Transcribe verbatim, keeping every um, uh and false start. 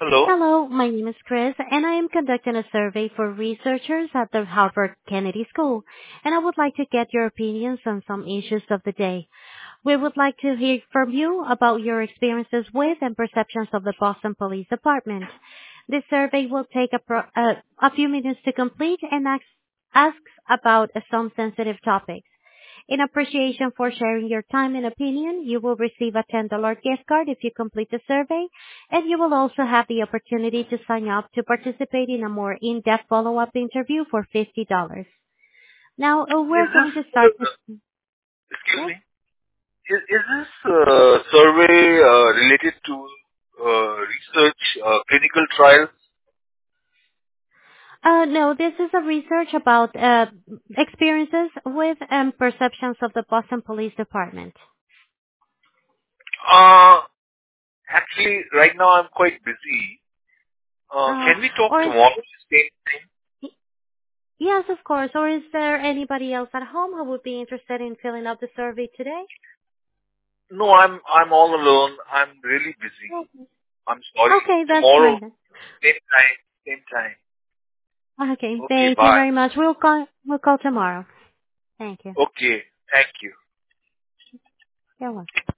Hello. Hello, my name is Chris, and I am conducting a survey for researchers at the Harvard Kennedy School, and I would like to get your opinions on some issues of the day. We would like to hear from you about your experiences with and perceptions of the Boston Police Department. This survey will take a, pro- uh, a few minutes to complete and asks, asks about some sensitive topics. In appreciation for sharing your time and opinion, you will receive a ten dollars gift card if you complete the survey, and you will also have the opportunity to sign up to participate in a more in-depth follow-up interview for fifty dollars. Now, uh, Is we're this, going to uh, start with... excuse Yes? me, is, is this uh, survey uh, related to uh, research, uh, clinical trials? Uh, no, this is a research about uh, experiences with and perceptions of the Boston Police Department. Uh, actually, right now I'm quite busy. Uh, Uh, can we talk or is... tomorrow? Same thing? Yes, of course. Or is there anybody else at home who would be interested in filling out the survey today? No, I'm I'm all alone. I'm really busy. Okay. I'm sorry. Okay, that's Tomorrow, fine then. same time, same time. Okay, Okay, thank you bye. very much. We'll call, we'll call tomorrow. Thank you. Okay, thank you. You're welcome.